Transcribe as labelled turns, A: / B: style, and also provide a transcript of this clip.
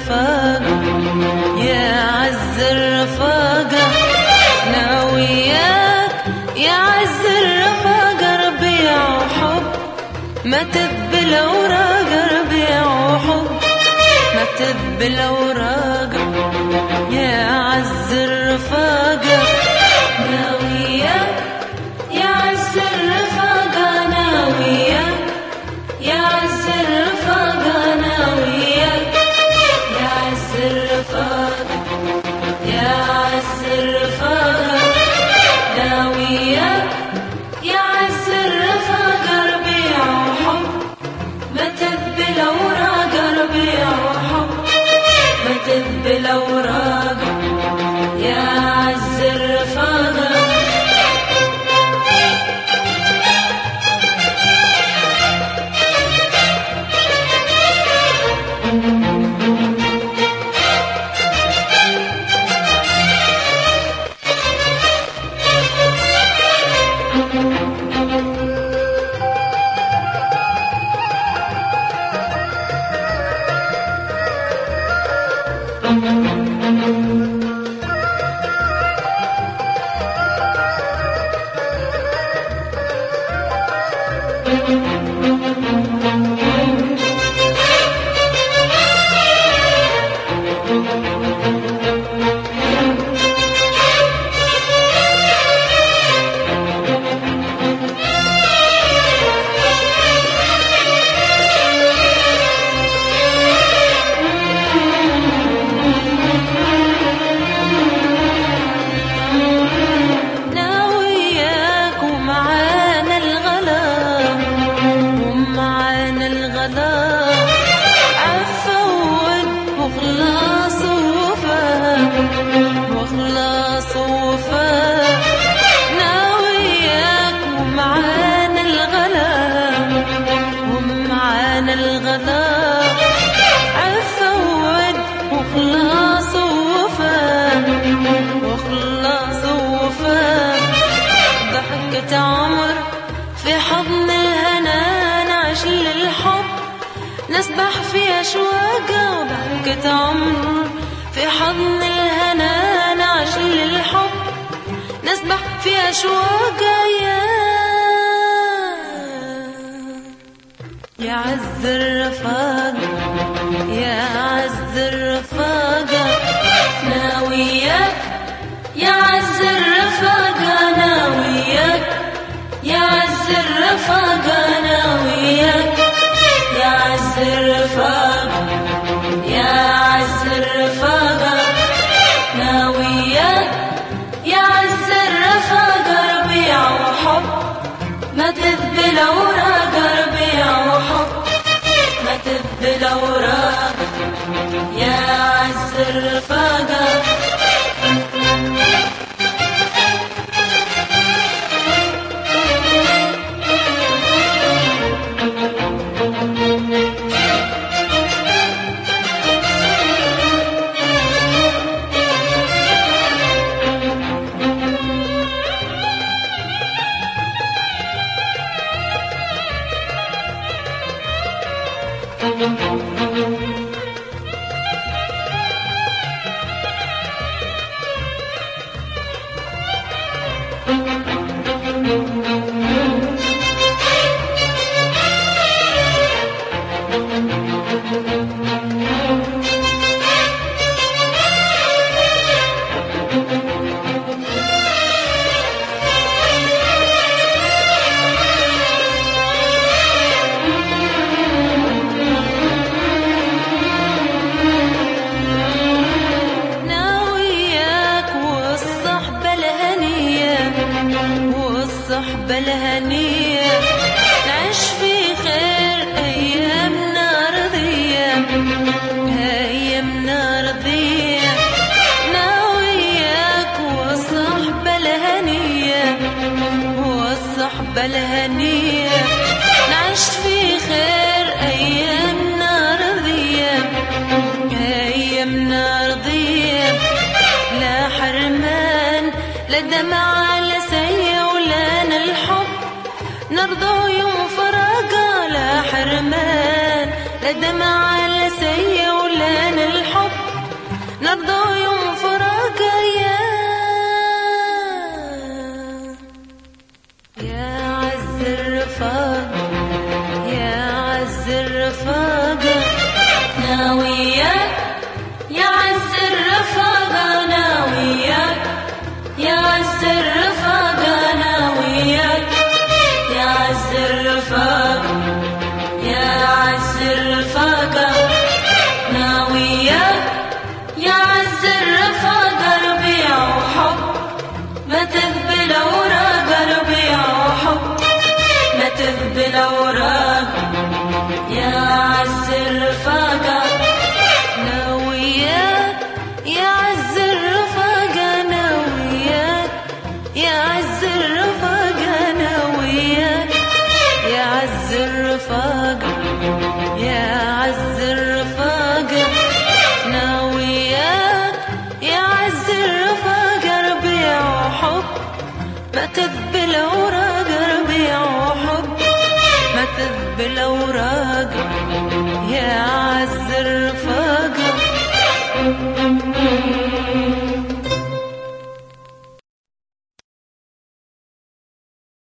A: الرفاقة يا عز الرفاقة ناوياك يا عز الرفاقة ربيع وحب ما تذبل أوراق ربيع وحب ما تذبل أوراق يا عز الرفاقة ناوياك يا عز الرفاقة ناوياك يا عز الرفاقة ناوياك يا عز الرفاقة يا عز الرفاقة ناوياك يا عز الرفاقة ربيع وحب ما تذبل أوراق ربيع وحب ما تذبل أوراق يا عز الرفاقة عمر في حضن الهنا نعيش للحب نسبح في أشواقه ضحكة عمر في حضن الهنا نعيش للحب نسبح في أشواقه يا عز الرفاقة يا عز الرفاقة ناوياك يا عز الرفاقة ناوياك يا عز الرفاقة ناوياك يا عز الرفاقة يا عز الرفاقة ناوياك يا عز الرفاقة ربيع وحب ما تذبل أوراق ربيع وحب ما تذبل أوراق يا عز الرفاقة والصحبة الهنية نعيش في خير أيامنا رضية أيامنا رضية ناوياك والصحبة الهنية والصحبة الهنية نعيش في خير أيامنا رضية أيامنا رضية لا حرمان لا دمع لا سيء ولا الحب نرضى يوم فراقة لا حرمان لا لا دمع لا سي ولا الحب نرضى يوم فراقه يا عز الرفاق يا عز الرفاق ناوياك يا عز الرفاق ناوياك يا عز الرفاق ناوياك يا عز الرفاق يا عز الرفاق ناوياك يا عز الرفاق ربيع وحب ما تذبل اوراق ربيع وحب ما تذبل اوراق يا عز الرفاق ناوياك يا عز الرفاق ناوياك يا عز الرفاق ناوياك يا عز الرفاق يا عز الرفاق ناوياك يا عز الرفاق ربيع وحب ما تذبل اوراق ربيع وحب ما تذبل اوراق يا عز الرفاق